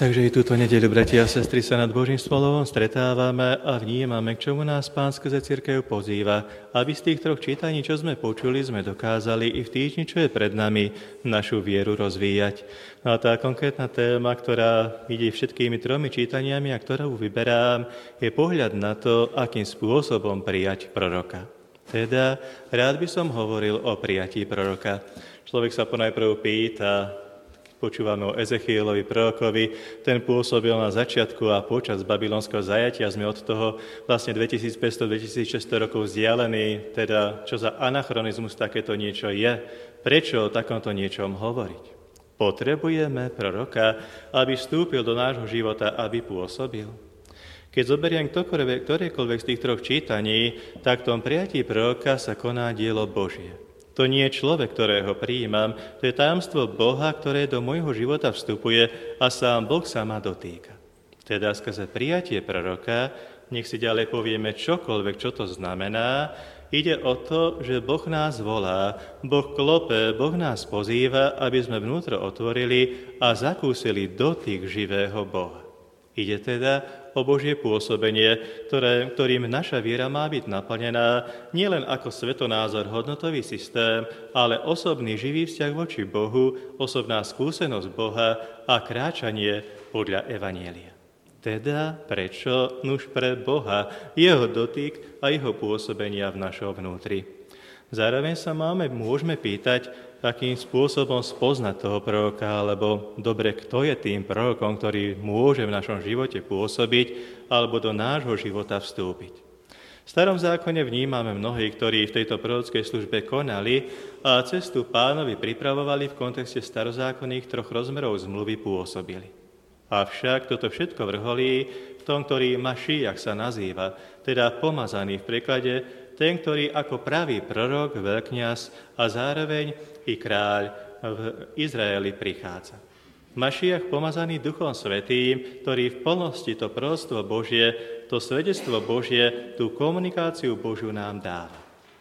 Takže i túto nedeľu, bratia a sestry, sa nad Božím slovom stretávame a vnímame, k čomu nás Pán skrze cirkev pozýva, aby z tých troch čítaní, čo sme počuli, sme dokázali i v týždni, čo je pred nami, našu vieru rozvíjať. No a tá konkrétna téma, ktorá ide všetkými tromi čítaniami a ktorú vyberám, je pohľad na to, akým spôsobom prijať proroka. Teda rád by som hovoril o prijatí proroka. Človek sa ponajprv pýta, počúvame o Ezechielovi, prorokovi, ten pôsobil na začiatku a počas babylonského zajatia, sme od toho vlastne 2500-2600 rokov vzdialení, teda čo za anachronizmus takéto niečo je, prečo o takomto niečom hovoriť. Potrebujeme proroka, aby vstúpil do nášho života, aby pôsobil. Keď zoberiem ktorékoľvek z tých troch čítaní, tak v tom prijatí proroka sa koná dielo Božie. To nie je človek, ktorého prijímam, to je tajomstvo Boha, ktoré do môjho života vstupuje a sám Boh sa ma dotýka. Teda skrze prijatie proroka, nech si ďalej povieme čokoľvek, čo to znamená, ide o to, že Boh nás volá, Boh klope, Boh nás pozýva, aby sme vnútro otvorili a zakúsili dotyk živého Boha. Ide teda o Božie pôsobenie, ktorým naša viera má byť naplnená nielen ako svetonázor, hodnotový systém, ale osobný živý vzťah voči Bohu, osobná skúsenosť Boha a kráčanie podľa evanjelia. Teda prečo? Nuž pre Boha, jeho dotyk a jeho pôsobenia v našom vnútri. Zároveň sa môžeme pýtať, akým spôsobom spoznať toho proroka, alebo dobre, kto je tým prorokom, ktorý môže v našom živote pôsobiť, alebo do nášho života vstúpiť. V Starom zákone vnímame mnohí, ktorí v tejto prorockej službe konali a cestu Pánovi pripravovali v kontexte starozákonných troch rozmerov zmluvy pôsobili. Avšak toto všetko vrcholí v tom, ktorý Mašiach sa nazýva, teda pomazaný v preklade, ten, ktorý ako pravý prorok, veľkňaz a zároveň i kráľ v Izraeli prichádza. Mašiach pomazaný Duchom Svätým, ktorý v plnosti to proroctvo Božie, to svedectvo Božie, tú komunikáciu Božiu nám dáva.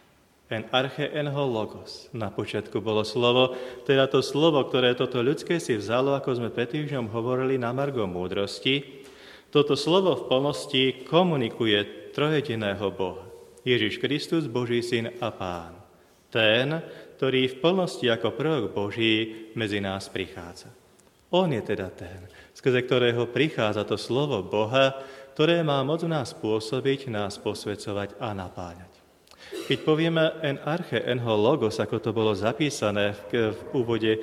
En arche enho logos. Na počiatku bolo slovo, teda to slovo, ktoré toto ľudské si vzalo, ako sme pred týždňom hovorili na margo múdrosti. Toto slovo v plnosti komunikuje trojediného Boha. Ježiš Kristus, Boží syn a Pán. Ten, ktorý v plnosti ako prorok Boží medzi nás prichádza. On je teda ten, skrze ktorého prichádza to slovo Boha, ktoré má moc v nás pôsobiť, nás posvedzovať a napáňať. Keď povieme en arche enho logos, ako to bolo zapísané v úvode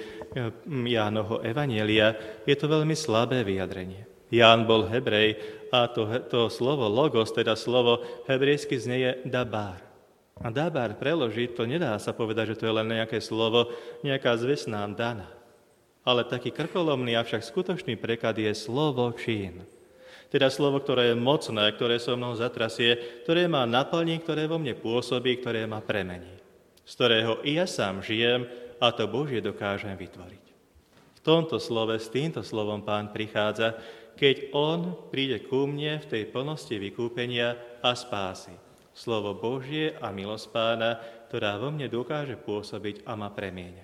Jánovho evanjelia, je to veľmi slabé vyjadrenie. Ján bol Hebrej a to slovo logos, teda slovo hebrejsky znieje dabar. A dabar preložiť, to nedá sa povedať, že to je len nejaké slovo, nejaká zväz nám daná. Ale taký krkolomný, avšak skutočný preklad je slovo čin. Teda slovo, ktoré je mocné, ktoré so mnou zatrasie, ktoré ma naplní, ktoré vo mne pôsobí, ktoré ma premení. Z ktorého i ja sám žijem a to Božie dokážem vytvoriť. V tomto slove, s týmto slovom Pán prichádza, keď on príde ku mne v tej plnosti vykúpenia a spásy. Slovo Božie a milosť Pána, ktorá vo mne dokáže pôsobiť a ma premieňať.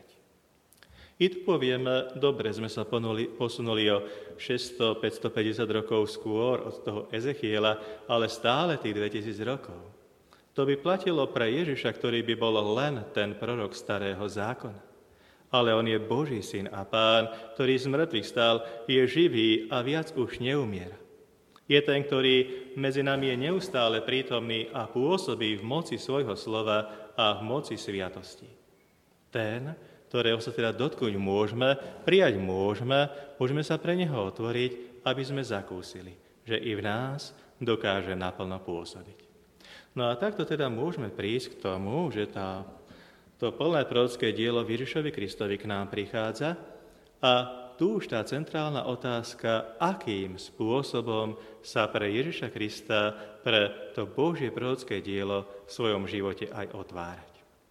I tu povieme, dobre, sme sa posunuli o 600-550 rokov skôr od toho Ezechiela, ale stále tých 2000 rokov. To by platilo pre Ježiša, ktorý by bol len ten prorok starého zákona. Ale on je Boží syn a Pán, ktorý z mŕtvych stal, je živý a viac už neumiera. Je ten, ktorý medzi nami je neustále prítomný a pôsobí v moci svojho slova a v moci sviatosti. Ten, ktorého sa teda dotknúť môžeme, prijať môžeme sa pre neho otvoriť, aby sme zakúsili, že i v nás dokáže naplno pôsobiť. No a takto teda môžeme prísť k tomu, že to plné prorocké dielo Ježišovi Kristovi k nám prichádza a tu už tá centrálna otázka, akým spôsobom sa pre Ježiša Krista, pre to Božie prorocké dielo v svojom živote aj otvárať.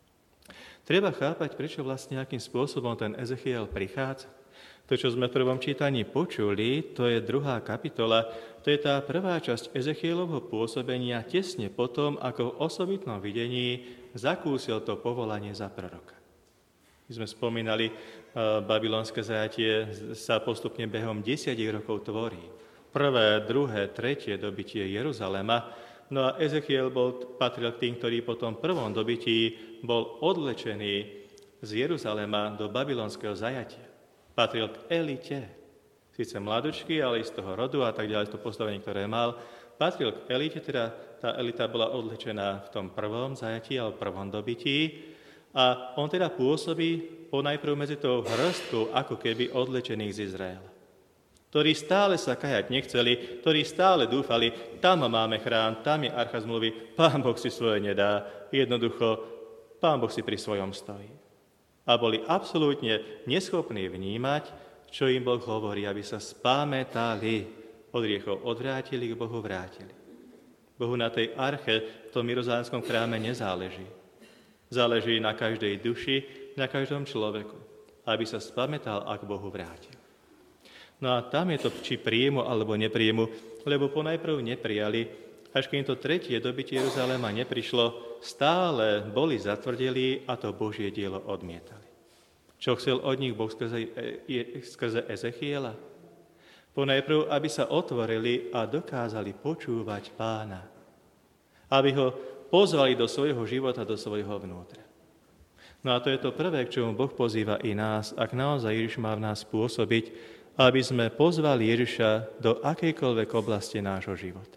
Treba chápať, prečo vlastne akým spôsobom ten Ezechiel prichádza. To, čo sme v prvom čítaní počuli, to je 2. kapitola, to je tá prvá časť Ezechielovho pôsobenia tesne potom, ako v osobitnom videní zakúsil to povolanie za proroka. My sme spomínali, babylonské zajatie sa postupne behom 10 rokov tvorí. Prvé, druhé, tretie dobytie Jeruzalema. No a Ezechiel patril k tým, ktorý po tom prvom dobytí bol odvlečený z Jeruzalema do babylonského zajatia. Patril k elite. Sice mladučky, ale z toho rodu a tak ďalej, to postavenie, ktoré mal. Patril k elite, teda tá elita bola odvlečená v tom prvom zajatí alebo prvom dobytí. A on teda pôsobí ponajprv medzi tou hrstkou ako keby odvlečených z Izraela, ktorí stále sa kajať nechceli, ktorí stále dúfali, tam máme chrám, tam je archa zmluvy, Pán Boh si svoje nedá. Jednoducho, Pán Boh si pri svojom stojí. A boli absolútne neschopní vnímať, čo im Boh hovorí, aby sa spamätali, od hriechov odvrátili, k Bohu vrátili. Bohu na tej arche, v tom jeruzalemskom chráme nezáleží. Záleží na každej duši, na každom človeku, aby sa spamätal a k Bohu vrátil. No a tam je to či príjmu alebo nepríjmu, lebo ponajprv neprijali, až kým to tretie dobytie Jeruzalema neprišlo, stále boli zatvrdeli a to Božie dielo odmietali. Čo chcel od nich Boh skrze Ezechiela? Ponajprv, aby sa otvorili a dokázali počúvať Pána. Aby ho pozvali do svojho života, do svojho vnútra. No a to je to prvé, k čomu Boh pozýva i nás, ak naozaj Ježiš má v nás pôsobiť, aby sme pozvali Ježiša do akejkoľvek oblasti nášho života.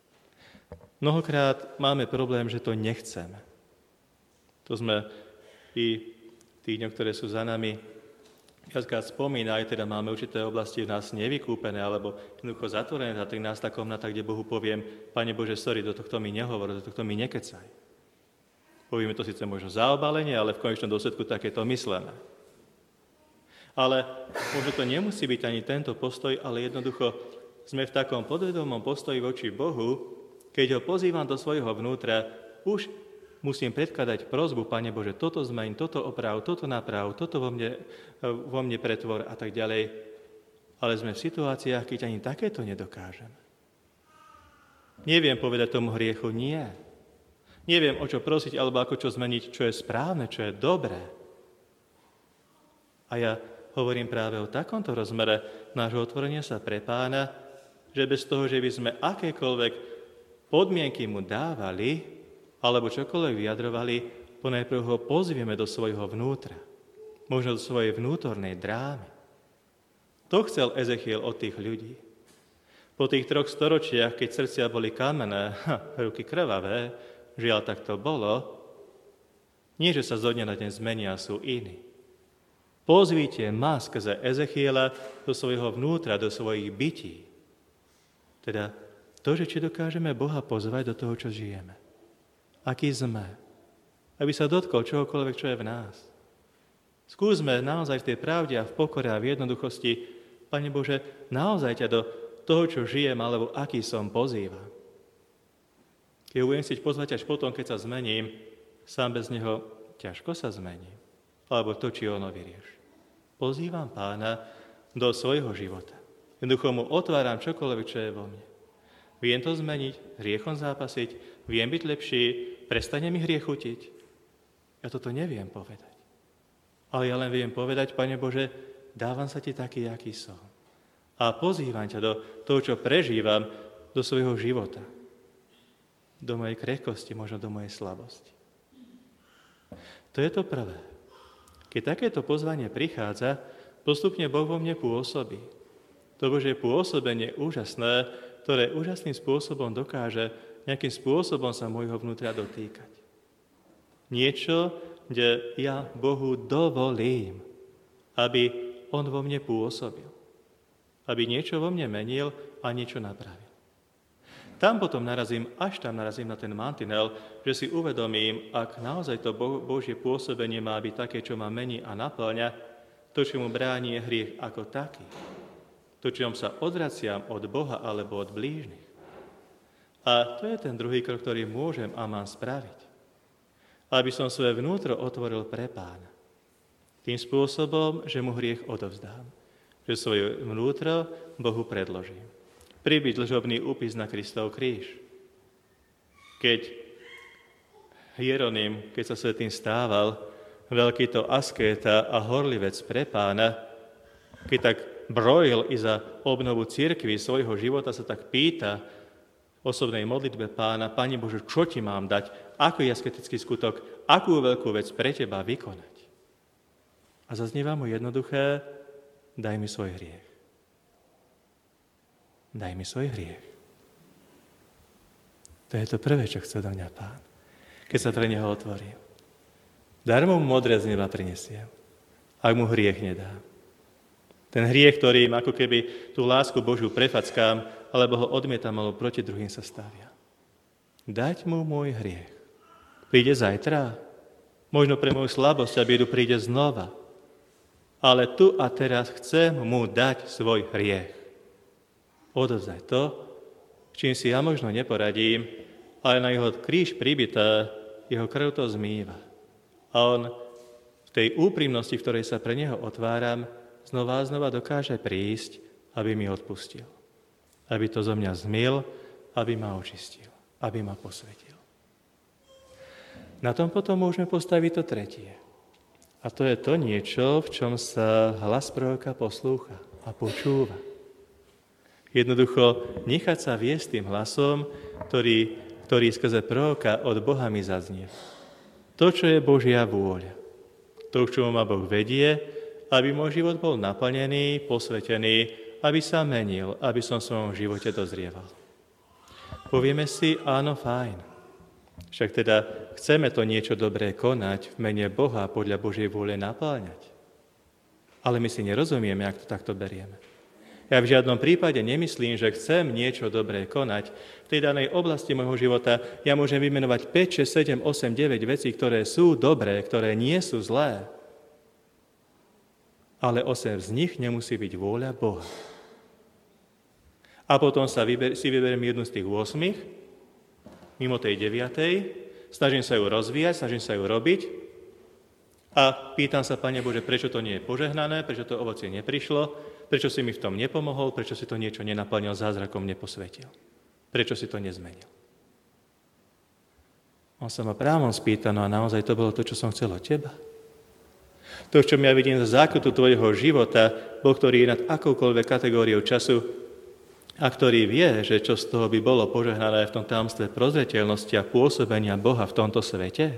Mnohokrát máme problém, že to nechceme. To sme i tých dňoch, ktoré sú za nami, viackrát spomínali, teda máme určité oblasti v nás nevykúpené, alebo jednoducho zatvorené za 13. komnata, kde Bohu poviem, Pane Bože, sorry, do tohto mi nehovor, do tohto mi nekecaj. Povieme to síce možno za obalenie, ale v konečnom dôsledku takéto myslené. Ale možno to nemusí byť ani tento postoj, ale jednoducho sme v takom podvedomom postoji voči Bohu, keď ho pozývam do svojho vnútra, už musím predkladať prosbu, Pane Bože, toto zmeň, toto oprav, toto naprav, toto vo mne pretvor a tak ďalej. Ale sme v situáciách, keď ani takéto nedokážeme. Neviem povedať tomu hriechu nie. Neviem, o čo prosiť, alebo ako čo zmeniť, čo je správne, čo je dobré. A ja hovorím práve o takomto rozmere nášho otvorenia sa pre Pána, že bez toho, že by sme akékoľvek podmienky mu dávali, alebo čokoľvek vyjadrovali, ponajprv ho pozvieme do svojho vnútra, možno do svojej vnútornej drámy. To chcel Ezechiel od tých ľudí. Po tých 3 storočiach, keď srdcia boli kamenné, ruky krvavé, žiaľ tak to bolo, nie, že sa zo dňa na deň zmenia, sú iní. Pozvíte ma skrze Ezechiela do svojho vnútra, do svojich bytí. Teda to, že či dokážeme Boha pozvať do toho, čo žijeme. Aký sme. Aby sa dotkol čohokoľvek, čo je v nás. Skúsme naozaj v tej pravde a v pokore a v jednoduchosti, Pane Bože, naozaj ťa do toho, čo žijem, alebo aký som, pozývam. Keď ho budem chcieť pozvať až potom, keď sa zmením, sám bez neho ťažko sa zmením. Alebo to, či ono vyrieš. Pozývam Pána do svojho života. Jednoducho mu otváram čokoľvek, čo je vo mne. Viem to zmeniť, hriechom zápasiť, viem byť lepší, prestane mi hriech chutiť. Ja toto neviem povedať. Ale ja len viem povedať, Pane Bože, dávam sa ti taký, aký som. A pozývam ťa do toho, čo prežívam, do svojho života. Do mojej krehkosti, možno do mojej slabosti. To je to prvé. Keď takéto pozvanie prichádza, postupne Boh vo mne pôsobí. To Božie pôsobenie úžasné, ktoré úžasným spôsobom dokáže nejakým spôsobom sa môjho vnútra dotýkať. Niečo, kde ja Bohu dovolím, aby On vo mne pôsobil. Aby niečo vo mne menil a niečo napravil. Tam potom narazím na ten mantinel, že si uvedomím, ak naozaj to Božie pôsobenie má byť také, čo ma mení a naplňa, to, čo mu bráni, je hriech ako taký. To, čom sa odvraciam od Boha alebo od blížnych. A to je ten druhý krok, ktorý môžem a mám spraviť. Aby som svoje vnútro otvoril pre Pána. Tým spôsobom, že mu hriech odovzdám. Že svoje vnútro Bohu predložím. Pribiť dlžobný úpis na Kristov kríž. Keď Hieronym, keď sa svätým stával, veľký to askéta a horlivec pre Pána, keď tak brojil i za obnovu cirkvi svojho života, sa tak pýta v osobnej modlitbe Pána: Pane Bože, čo ti mám dať? Aký asketický skutok? Akú veľkú vec pre teba vykonať? A zaznieva mu jednoduché: daj mi svoj hriech. Daj mi svoj hriech. To je to prvé, čo chce do mňa Pán, keď sa pre neho otvorím. Darmo mu modré z neba prinesiem, ak mu hriech nedám. Ten hriech, ktorým ako keby tú lásku Božiu prefackám, alebo ho odmietam, alebo proti druhým sa stavia. Dať mu môj hriech. Príde zajtra, možno pre moju slabosť a biedu príde znova. Ale tu a teraz chcem mu dať svoj hriech. Odovzdaj to, čím si ja možno neporadím, ale na jeho kríž pribité, jeho krv to zmýva. A on v tej úprimnosti, v ktorej sa pre neho otváram, znova a znova dokáže prísť, aby mi odpustil. Aby to zo mňa zmyl, aby ma očistil, aby ma posvetil. Na tom potom môžeme postaviť to tretie. A to je to niečo, v čom sa hlas proroka poslúcha a počúva. Jednoducho nechať sa viesť tým hlasom, ktorý skrze proroka od Boha mi zaznie. To, čo je Božia vôľa. To, k čomu ma Boh vedie, aby môj život bol naplnený, posvetený, aby sa menil, aby som v svojom živote dozrieval. Povieme si: áno, fajn. Však teda chceme to niečo dobré konať v mene Boha podľa Božej vôle napĺňať. Ale my si nerozumieme, ak to takto berieme. Ja v žiadnom prípade nemyslím, že chcem niečo dobré konať. V tej danej oblasti môjho života ja môžem vymenovať 5, 6, 7, 8, 9 vecí, ktoré sú dobré, ktoré nie sú zlé. Ale 8 z nich nemusí byť vôľa Boha. A potom si vyberiem jednu z tých 8, mimo tej 9, snažím sa ju rozvíjať, snažím sa ju robiť a pýtam sa: Pane Bože, prečo to nie je požehnané, prečo to ovocie neprišlo, prečo si mi v tom nepomohol, prečo si to niečo nenaplnil, zázrakom neposvetil, prečo si to nezmenil. On sa ma právom spýta: no a naozaj to bolo to, čo som chcel od teba? To, čo ja vidím za zákutu tvojho života, Boh, ktorý je nad akoukoľvek kategóriou času a ktorý vie, že čo z toho by bolo požehnané v tom tajomstve prozreteľnosti a pôsobenia Boha v tomto svete?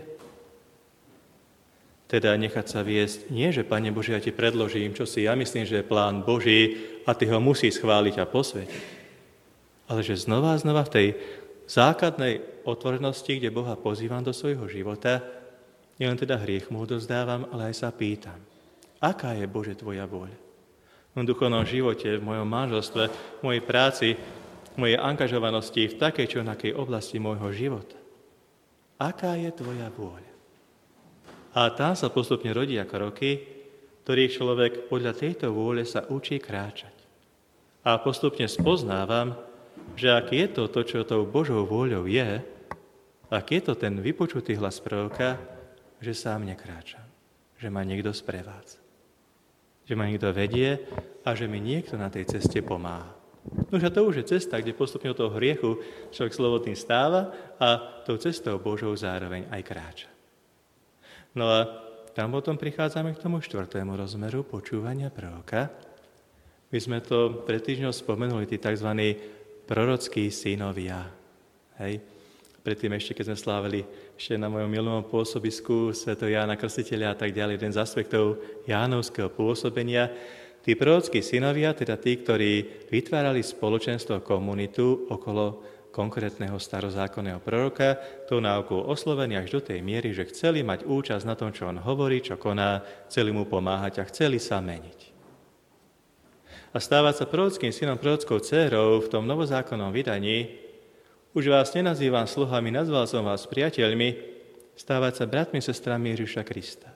Teda nechať sa viesť, nie že Pane Bože, ja ti predložím, čo si ja myslím, že je plán Boží a ty ho musí schváliť a posvetiť. Ale že znova a znova v tej základnej otvorenosti, kde Boha pozývam do svojho života, nielen teda hriech mu odovzdávam, ale aj sa pýtam: aká je, Bože, tvoja vôľa? V duchovnom živote, v mojom manželstve, v mojej práci, v mojej angažovanosti, v takej či onakej oblasti môjho života. Aká je tvoja vôľa? A tam sa postupne rodia kroky, ktorých človek podľa tejto vôle sa učí kráčať. A postupne spoznávam, že ak je to, čo tou Božou vôľou je, ak je to ten vypočutý hlas proroka, že sám nekráčam, že ma niekto sprevádza, že ma niekto vedie a že mi niekto na tej ceste pomáha. No a to už je cesta, kde postupne od toho hriechu človek slobodný stáva a tou cestou Božou zároveň aj kráča. No a tam potom prichádzame k tomu 4. rozmeru počúvania proroka. My sme to pred týždňom spomenuli, tí tzv. Prorockí synovia. Hej. Predtým ešte, keď sme slávili ešte na mojom milovom pôsobisku svätého Jána Krstiteľa a tak ďalej, jeden z aspektov Jánovského pôsobenia, tí prorockí synovia, teda tí, ktorí vytvárali spoločenstvo, komunitu okolo konkrétneho starozákonného proroka, tou náukou oslovení až do tej miery, že chceli mať účasť na tom, čo on hovorí, čo koná, chceli mu pomáhať a chceli sa meniť. A stávať sa prorockým synom, prorockou dcérou v tom novozákonnom vydaní, už vás nenazývam sluhami, nazval som vás priateľmi, stávať sa bratmi, sestrami Ježiša Krista.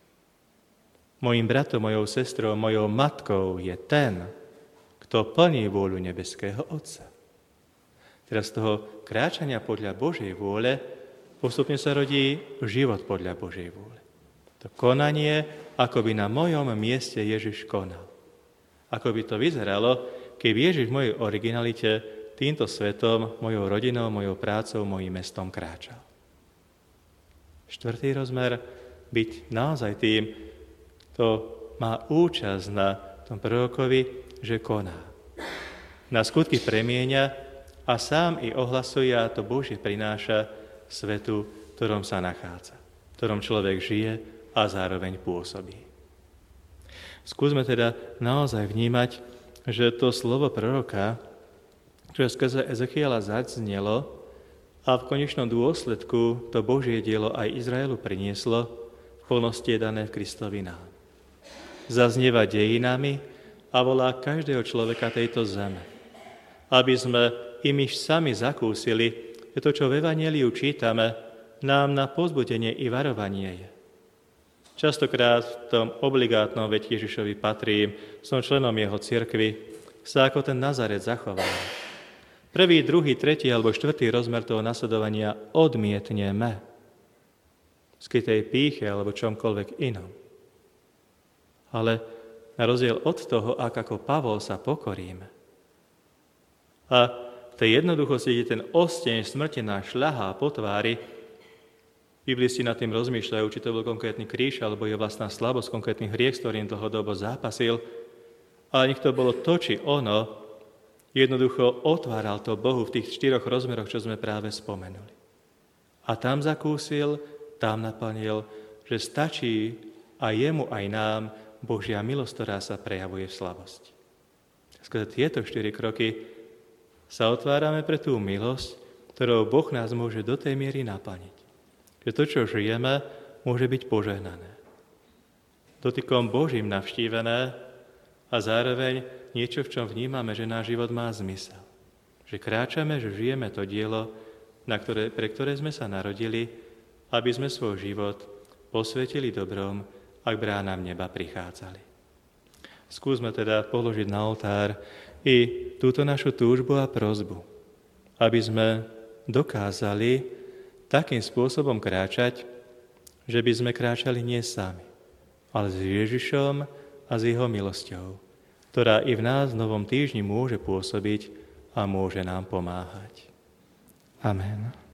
Mojím bratom, mojou sestrou, mojou matkou je ten, kto plní vôľu nebeského Otca. Teraz z toho kráčania podľa Božej vôle postupne sa rodí život podľa Božej vôle. To konanie, ako by na mojom mieste Ježiš konal. Ako by to vyzeralo, keby Ježiš v mojej originalite týmto svetom, mojou rodinou, mojou prácou, mojím mestom kráčal. 4. rozmer, byť naozaj tým, kto má účasť na tom prorokovi, že koná. Na skutky premieňa a sám i ohlasuje a to Božie prináša svetu, v ktorom sa nachádza, v ktorom človek žije a zároveň pôsobí. Skúsme teda naozaj vnímať, že to slovo proroka, čo skrze Ezechiela zaznelo a v konečnom dôsledku to Božie dielo aj Izraelu prinieslo, v plnosti je dané v Kristovi nám. Zaznieva dejinami a volá každého človeka tejto zeme, aby sme i my sami zakúsili, že to, čo v Evanjeliu čítame, nám na povzbudenie i varovanie je. Častokrát v tom obligátnom veď Ježišovi patrím, som členom jeho cirkvi, sa ako ten Nazaret zachoval. Prvý, druhý, tretí alebo štvrtý rozmer toho nasledovania odmietneme. Skrytej pýche alebo čomkoľvek inom. Ale na rozdiel od toho, ako Pavol sa pokoríme. A v tej jednoduchosti, kde ten osteň smrti nás šľahá po tvári, biblisti nad tým rozmýšľajú, či to bol konkrétny kríž, alebo je vlastná slabosť, konkrétny hriech, s ktorým dlhodobo zápasil. Ale nech to bolo to, či ono, jednoducho otváral to Bohu v tých 4 rozmeroch, čo sme práve spomenuli. A tam zakúsil, tam naplnil, že stačí aj jemu, aj nám Božia milosť, ktorá sa prejavuje v slabosti. Skrze tieto 4 kroky sa otvárame pre tú milosť, ktorou Boh nás môže do tej miery naplniť. Že to, čo žijeme, môže byť požehnané. Dotykom Božím navštívené a zároveň niečo, v čom vnímame, že náš život má zmysel. Že kráčame, že žijeme to dielo, pre ktoré sme sa narodili, aby sme svoj život posvetili dobrom a k bránam neba prichádzali. Skúsme teda položiť na oltár i túto našu túžbu a prosbu, aby sme dokázali takým spôsobom kráčať, že by sme kráčali nie sami, ale s Ježišom a s jeho milosťou, ktorá i v nás v novom týždni môže pôsobiť a môže nám pomáhať. Amen.